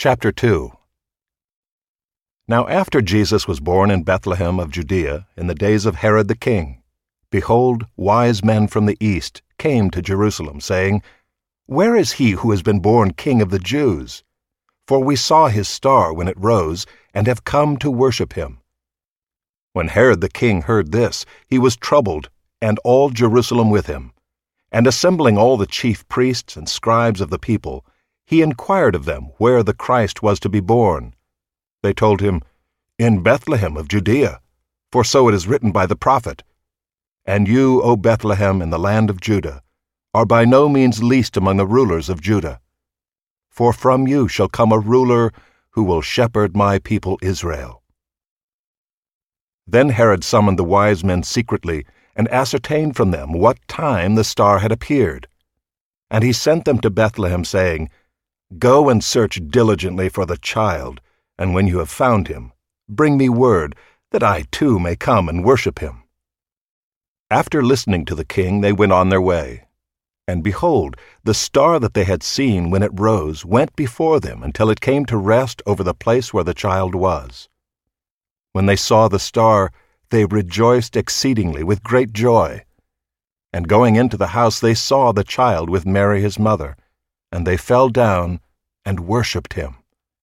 Chapter 2. Now after Jesus was born in Bethlehem of Judea in the days of Herod the king, behold, wise men from the east came to Jerusalem, saying, Where is he who has been born King of the Jews? For we saw his star when it rose, and have come to worship him. When Herod the king heard this, he was troubled, and all Jerusalem with him. And assembling all the chief priests and scribes of the people, he inquired of them where the Christ was to be born. They told him, In Bethlehem of Judea, for so it is written by the prophet, And you, O Bethlehem, in the land of Judah, are by no means least among the rulers of Judah. For from you shall come a ruler who will shepherd my people Israel. Then Herod summoned the wise men secretly, and ascertained from them what time the star had appeared. And he sent them to Bethlehem, saying, Go and search diligently for the child, and when you have found him, bring me word, that I too may come and worship him. After listening to the king, they went on their way. And behold, the star that they had seen when it rose went before them until it came to rest over the place where the child was. When they saw the star, they rejoiced exceedingly with great joy. And going into the house, they saw the child with Mary his mother, and they fell down and worshipped him.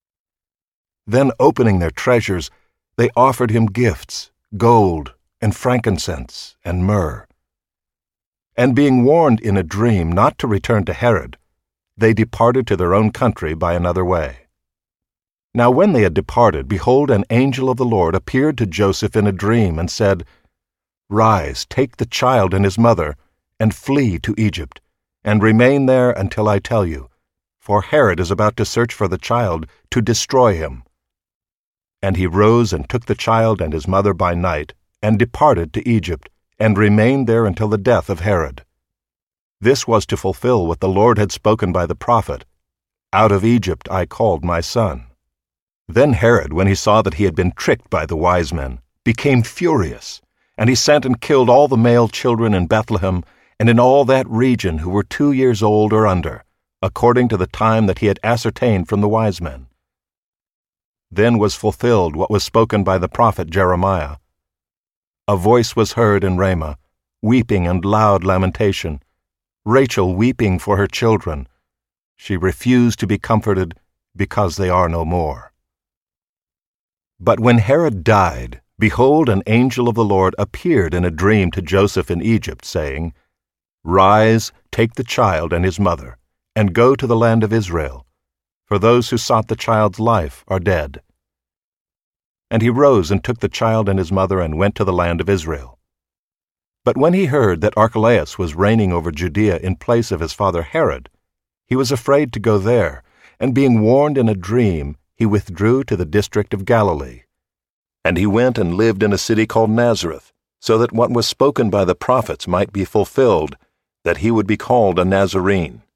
Then opening their treasures, they offered him gifts, gold, and frankincense, and myrrh. And being warned in a dream not to return to Herod, they departed to their own country by another way. Now when they had departed, behold, an angel of the Lord appeared to Joseph in a dream, and said, Rise, take the child and his mother, and flee to Egypt, and remain there until I tell you, for Herod is about to search for the child to destroy him. And he rose and took the child and his mother by night, and departed to Egypt, and remained there until the death of Herod. This was to fulfill what the Lord had spoken by the prophet, Out of Egypt I called my son. Then Herod, when he saw that he had been tricked by the wise men, became furious, and he sent and killed all the male children in Bethlehem and in all that region who were 2 years old or under, according to the time that he had ascertained from the wise men. Then was fulfilled what was spoken by the prophet Jeremiah. A voice was heard in Ramah, weeping and loud lamentation, Rachel weeping for her children. She refused to be comforted because they are no more. But when Herod died, behold, an angel of the Lord appeared in a dream to Joseph in Egypt, saying, Rise, take the child and his mother, and go to the land of Israel, for those who sought the child's life are dead. And he rose and took the child and his mother and went to the land of Israel. But when he heard that Archelaus was reigning over Judea in place of his father Herod, he was afraid to go there, and being warned in a dream, he withdrew to the district of Galilee. And he went and lived in a city called Nazareth, so that what was spoken by the prophets might be fulfilled, that he would be called a Nazarene.